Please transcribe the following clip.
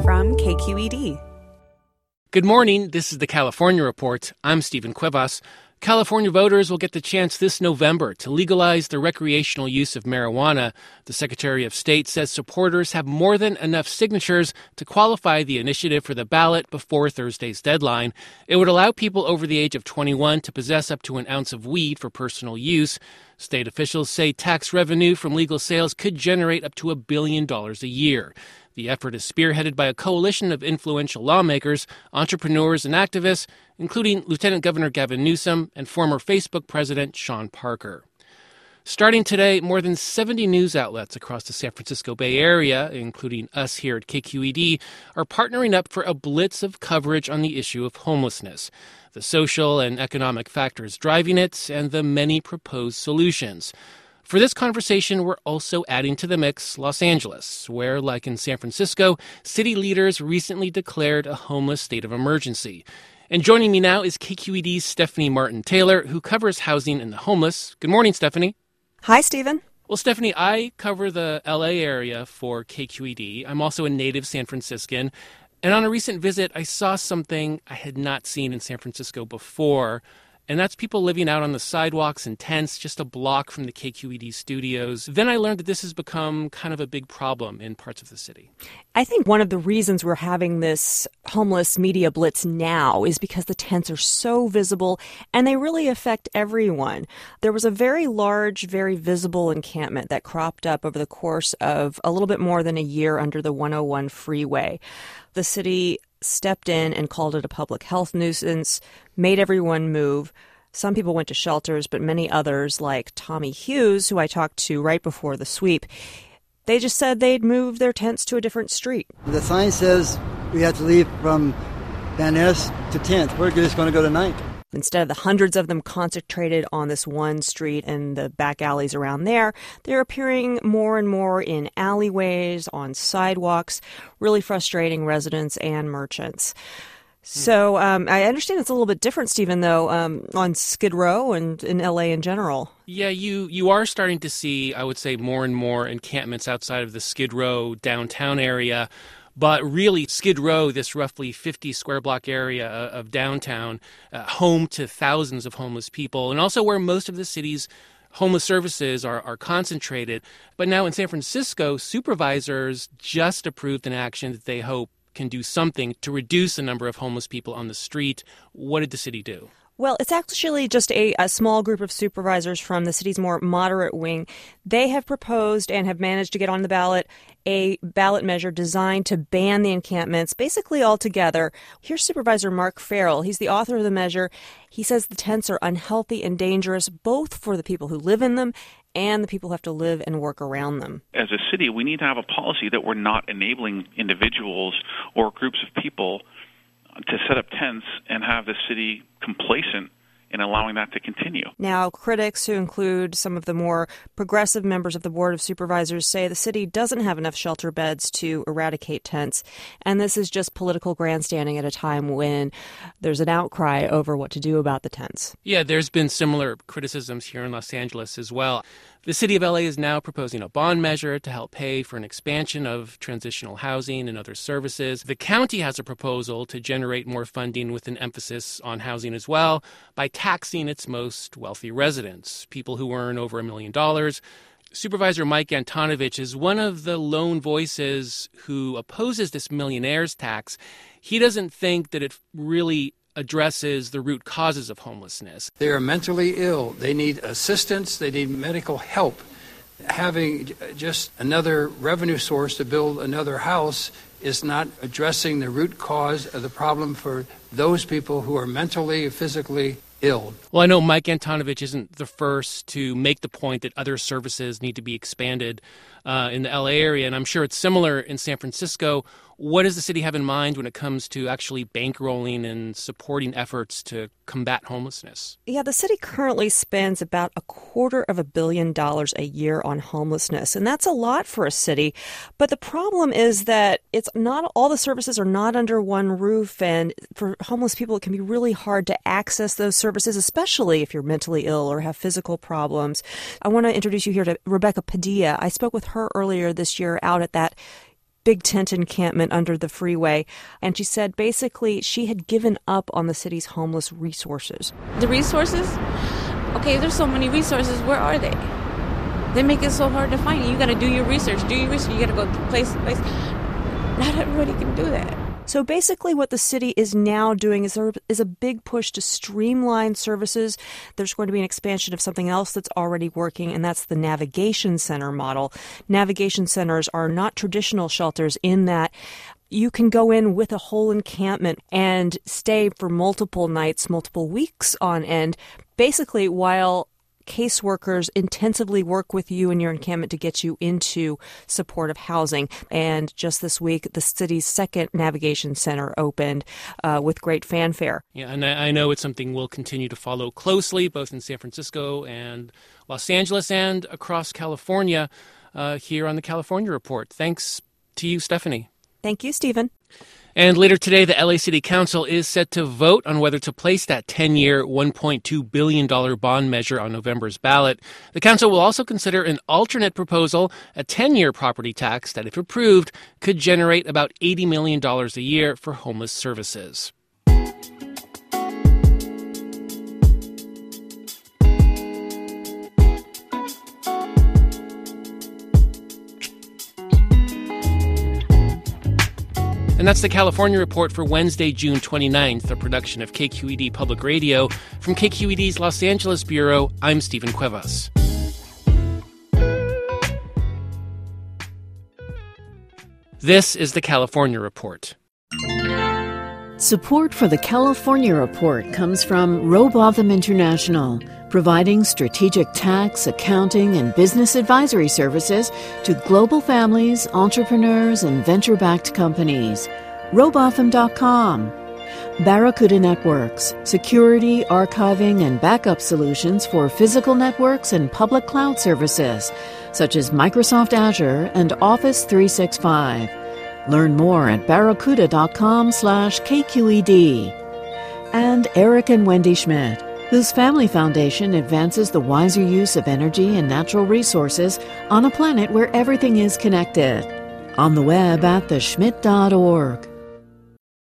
from KQED. Good morning. This is the California Report. I'm Stephen Cuevas. California voters will get the chance this November to legalize the recreational use of marijuana. The Secretary of State says supporters have more than enough signatures to qualify the initiative for the ballot before Thursday's deadline. It would allow people over the age of 21 to possess up to an ounce of weed for personal use. State officials say tax revenue from legal sales could generate up to $1 billion a year. The effort is spearheaded by a coalition of influential lawmakers, entrepreneurs, and activists, including Lieutenant Governor Gavin Newsom and former Facebook President Sean Parker. Starting today, more than 70 news outlets across the San Francisco Bay Area, including us here at KQED, are partnering up for a blitz of coverage on the issue of homelessness, the social and economic factors driving it, and the many proposed solutions. For this conversation, we're also adding to the mix Los Angeles, where, like in San Francisco, city leaders recently declared a homeless state of emergency. And joining me now is KQED's Stephanie Martin-Taylor, who covers housing and the homeless. Good morning, Stephanie. Hi, Stephen. Well, Stephanie, I cover the LA area for KQED. I'm also a native San Franciscan. And on a recent visit, I saw something I had not seen in San Francisco before. And that's people living out on the sidewalks in tents just a block from the KQED studios. Then I learned that this has become kind of a big problem in parts of the city. I think one of the reasons we're having this homeless media blitz now is because the tents are so visible and they really affect everyone. There was a very large, very visible encampment that cropped up over the course of a little bit more than a year under the 101 freeway. The city stepped in and called it a public health nuisance, made everyone move. Some people went to shelters, but many others, like Tommy Hughes, who I talked to right before the sweep, they just said they'd move their tents to a different street. The sign says we have to leave from Van Ness to 10th. We're just going to go to 9th. Instead of the hundreds of them concentrated on this one street and the back alleys around there, they're appearing more and more in alleyways, on sidewalks, really frustrating residents and merchants. So I understand it's a little bit different, Stephen, though, on Skid Row and in L.A. in general. Yeah, you are starting to see, I would say, more and more encampments outside of the Skid Row downtown area. But really, Skid Row, this roughly 50 square block area of downtown, home to thousands of homeless people, and also where most of the city's homeless services are concentrated. But now in San Francisco, supervisors just approved an action that they hope can do something to reduce the number of homeless people on the street. What did the city do? Well, it's actually just a small group of supervisors from the city's more moderate wing. They have proposed and have managed to get on the ballot a ballot measure designed to ban the encampments basically altogether. Here's Supervisor Mark Farrell. He's the author of the measure. He says the tents are unhealthy and dangerous both for the people who live in them and the people who have to live and work around them. As a city, we need to have a policy that we're not enabling individuals or groups of people to set up tents and have the city complacent in allowing that to continue. Now, critics who include some of the more progressive members of the Board of Supervisors say the city doesn't have enough shelter beds to eradicate tents, and this is just political grandstanding at a time when there's an outcry over what to do about the tents. Yeah, there's been similar criticisms here in Los Angeles as well. The city of LA is now proposing a bond measure to help pay for an expansion of transitional housing and other services. The county has a proposal to generate more funding with an emphasis on housing as well by taxing its most wealthy residents, people who earn over $1 million. Supervisor Mike Antonovich is one of the lone voices who opposes this millionaire's tax. He doesn't think that it really addresses the root causes of homelessness. They are mentally ill. They need assistance. They need medical help. Having just another revenue source to build another house is not addressing the root cause of the problem for those people who are mentally, physically ill. Well, I know Mike Antonovich isn't the first to make the point that other services need to be expanded in the LA area, and I'm sure it's similar in San Francisco. What does the city have in mind when it comes to actually bankrolling and supporting efforts to combat homelessness? Yeah, the city currently spends about $250 million a year on homelessness, and that's a lot for a city. But the problem is that it's not all the services are not under one roof, and for homeless people, it can be really hard to access those services, especially if you're mentally ill or have physical problems. I want to introduce you here to Rebecca Padilla. I spoke with her earlier this year out at that big tent encampment under the freeway. And she said basically she had given up on the city's homeless resources. The resources? Okay, there's so many resources. Where are they? They make it so hard to find. You got to do your research. You got to go place to place. Not everybody can do that. So basically what the city is now doing is there is a big push to streamline services. There's going to be an expansion of something else that's already working, and that's the Navigation Center model. Navigation centers are not traditional shelters in that you can go in with a whole encampment and stay for multiple nights, multiple weeks on end, basically while caseworkers intensively work with you and your encampment to get you into supportive housing. And just this week, the city's second Navigation Center opened with great fanfare. Yeah, and I know it's something we'll continue to follow closely, both in San Francisco and Los Angeles and across California here on the California Report. Thanks to you, Stephanie. Thank you, Stephen. And later today, the LA City Council is set to vote on whether to place that 10-year, $1.2 billion bond measure on November's ballot. The council will also consider an alternate proposal, a 10-year property tax that, if approved, could generate about $80 million a year for homeless services. And that's the California Report for Wednesday, June 29th, a production of KQED Public Radio. From KQED's Los Angeles Bureau, I'm Stephen Cuevas. This is the California Report. Support for the California Report comes from Robotham International, providing strategic tax, accounting, and business advisory services to global families, entrepreneurs, and venture-backed companies. Robotham.com. Barracuda Networks, security, archiving, and backup solutions for physical networks and public cloud services, such as Microsoft Azure and Office 365. Learn more at barracuda.com/KQED. And Eric and Wendy Schmidt, whose family foundation advances the wiser use of energy and natural resources on a planet where everything is connected. On the web at theschmidt.org.